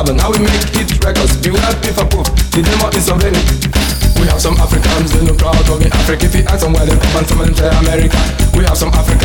carbon. How we make hit records, beware piff and poof. The demo is so many. We have some Africans, they look proud of being African. If you ask them where they come from, and say America. We have some Africans.